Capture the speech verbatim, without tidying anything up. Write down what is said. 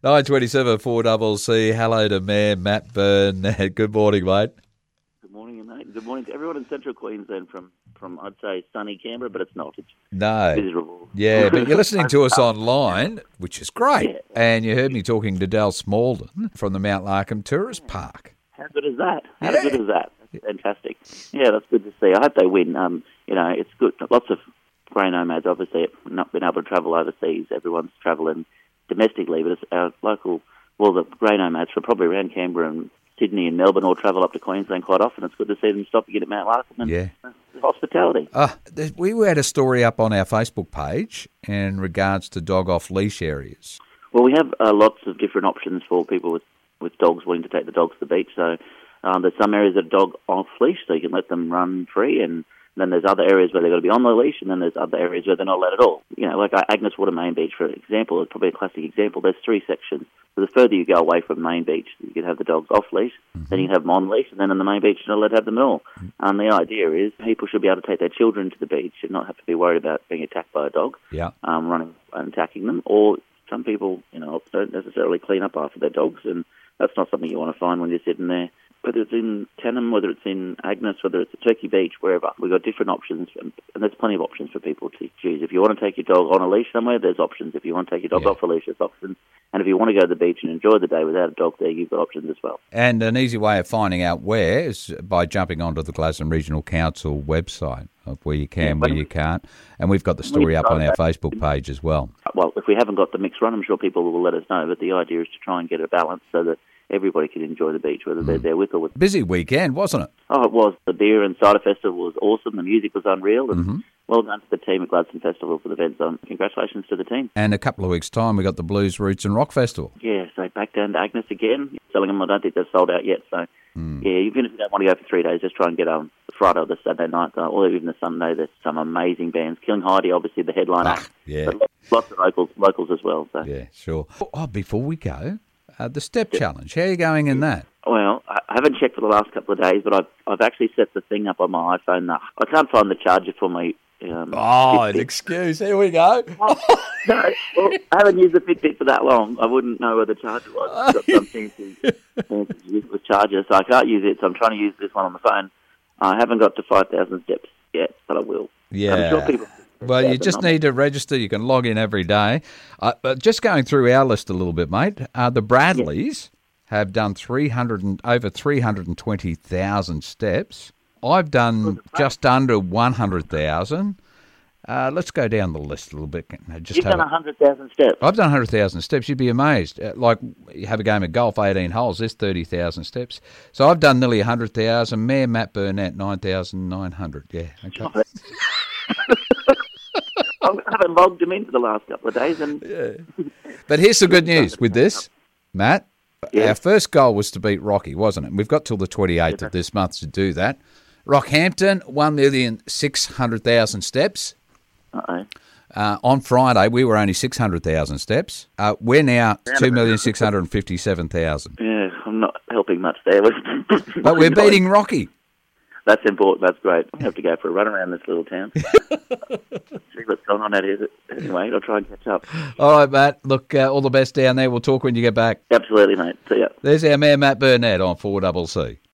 nine twenty-seven four double C. Hello to Mayor Matt Burnett. Good morning, mate. Good morning, mate. Good morning to everyone in Central Queensland from, from I'd say, sunny Canberra, but it's not. It's no. miserable. Yeah, but you're listening to us online, which is great. Yeah. And you heard me talking to Dal Smalden from the Mount Larkham Tourist Park. How good is that? How Yeah. good is that? That's fantastic. Yeah, that's good to see. I hope they win. Um, you know, it's good. Lots of grey nomads, obviously, have not been able to travel overseas. Everyone's travelling domestically, but it's our local, well, the grey nomads from probably around Canberra and Sydney and Melbourne all travel up to Queensland quite often. It's good to see them stop again at Mount Larkham and Yeah. uh, hospitality. Uh, th- we had a story up on our Facebook page in regards to dog off-leash areas. Well, we have uh, lots of different options for people with, with dogs wanting to take the dogs to the beach. So um, there's some areas that are dog off-leash, so you can let them run free, and then there's other areas where they've got to be on the leash, and then there's other areas where they're not allowed at all. You know, like uh, Agnes Water Main Beach, for example, is probably a classic example. There's three sections. So the further you go away from Main Beach, you can have the dogs off-leash, mm-hmm. then you can have them on-leash, and then on the Main Beach, you're not allowed to have them at all. Mm-hmm. And the idea is people should be able to take their children to the beach and not have to be worried about being attacked by a dog, yeah. um, running and attacking them. Or some people, you know, don't necessarily clean up after their dogs, and that's not something you want to find when you're sitting there. Whether it's in Tennum, whether it's in Agnes, whether it's at Turkey Beach, wherever. We've got different options, and there's plenty of options for people to choose. If you want to take your dog on a leash somewhere, there's options. If you want to take your dog yeah. off a leash, there's options. And if you want to go to the beach and enjoy the day without a dog there, you've got options as well. And an easy way of finding out where is by jumping onto the Gladstone Regional Council website, of where you can, yeah, where you can't. And we've got the story up on our Facebook page as well. Well, if we haven't got the mix run, I'm sure people will let us know. But the idea is to try and get a balance so that everybody can enjoy the beach, whether they're there with or with. Busy weekend, wasn't it? Oh, it was. The Beer and Cider Festival was awesome. The music was unreal. And mm-hmm. well done to the team at Gladstone Festival for the events. Um, congratulations to the team. And a couple of weeks' time, we got the Blues, Roots and Rock Festival. Yeah, so back down to Agnes again. Selling them, I don't think they're sold out yet. So, mm. yeah, even if you don't want to go for three days, just try and get on um, the Friday or the Saturday night, uh, or even the Sunday. There's some amazing bands. Killing Heidi, obviously, the headliner. Ah, yeah. But lots of locals, locals as well. So. Yeah, sure. Oh, before we go, uh, the Step yeah. Challenge. How are you going in that? Well, I haven't checked for the last couple of days, but I've I've actually set the thing up on my iPhone. Now. I can't find the charger for my. Um, oh, Fitbit. An excuse. Here we go. Oh, no, well, I haven't used the Fitbit for that long. I wouldn't know where the charger was. I've got some fancy, fancy useless charger, so I can't use it. So I'm trying to use this one on the phone. I haven't got to five thousand steps yet, but I will. Yeah. I'm sure people. Well, you just need to register. You can log in every day. Uh, but just going through our list a little bit, mate. Uh, the Bradleys yeah. have done three hundred and, over three hundred and twenty thousand steps. I've done just under one hundred thousand. Uh, let's go down the list a little bit. Just You've done one hundred thousand steps. I've done one hundred thousand steps. You'd be amazed. Uh, like, you have a game of golf, eighteen holes, there's thirty thousand steps. So I've done nearly one hundred thousand. Mayor Matt Burnett, nine thousand nine hundred. Yeah, okay. I haven't logged them in for the last couple of days. And yeah. But here's the good news with this, Matt. Yeah. Our first goal was to beat Rocky, wasn't it? We've got till the twenty-eighth yeah. of this month to do that. Rockhampton, one million six hundred thousand steps. Uh-oh. Uh, on Friday, we were only six hundred thousand steps. Uh, we're now two million six hundred fifty-seven thousand. Yeah, I'm not helping much there. But we're beating Rocky. That's important. That's great. I have to go for a run around this little town. See what's going on out here. Anyway, I'll try and catch up. All right, Matt. Look, uh, all the best down there. We'll talk when you get back. Absolutely, mate. See ya. There's our Mayor Matt Burnett on four double C.